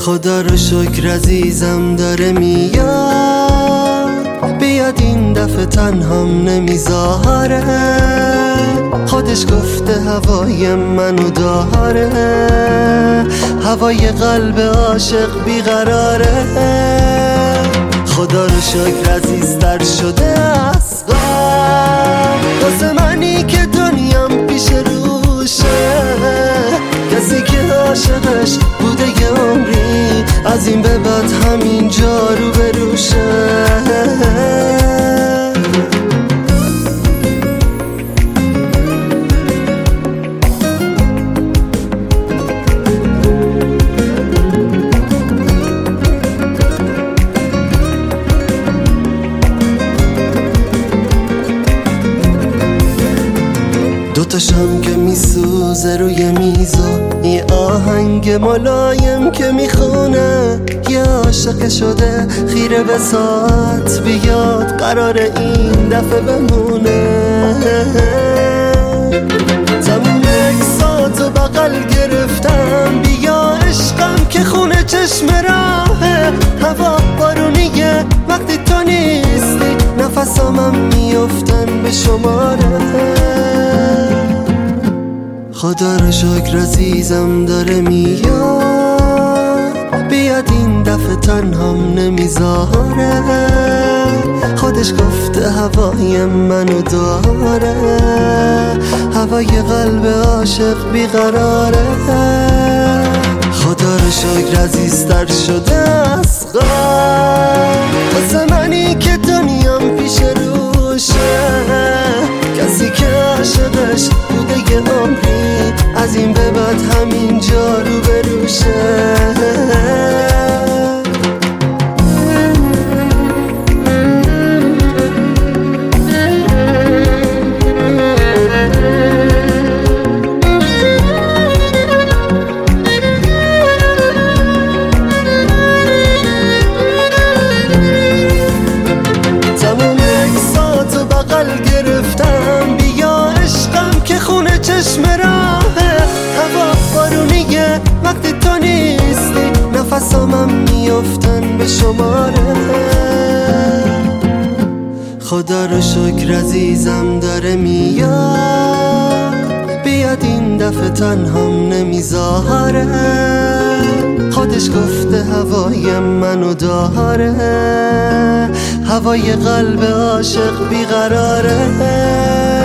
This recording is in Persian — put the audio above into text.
خدا رو شکر عزیزم داره میاد، بیاد این دفعه تنهام نمیذاره. خودش گفته هوای منو داره، هوای قلب عاشق بیقراره. خدا رو شکر عزیزتر شده از قبل، واسه منی که دنیام پیش روشه. کسی که عاشقش بوده یه عمری، از این به بعد همین جارو بروشه. دوتا شم که میسوزه روی میزا، یه آهنگ ملایم که میخونه. یه عاشق شده خیره به ساعت بیاد، قرار این دفعه بمونه. تموم اکساتو بغل گرفتم، بیا عشقم که خونه چشم راهه. هوا بارونیه وقتی تو نیستی، نفسامم میفتن به شماره. خدا رو شکر عزیزم داره میاد، بیاد این دفعه تنهام نمیذاره. خودش گفته هوای منو داره، هوای قلب عاشق بیقراره. خدا رو شکر عزیزتر شده از قبل، واسه منی که دنیام پیش روشه. کسی که عاشقش بوده یه عمری، از این به بعد همین جارو بروشه. تموم اکساتو بغل گرفتم، بیا عشقم که خونه چشم راهه. هوا بارونیه وقتی تو نیستی، نفسامم میفتن به شماره. خدا رو شکر عزیزم داره میاد، بیاد این دفعه تنهام نمیذاره. خودش گفته هوای منو داره، هوای قلب عاشق بیقراره.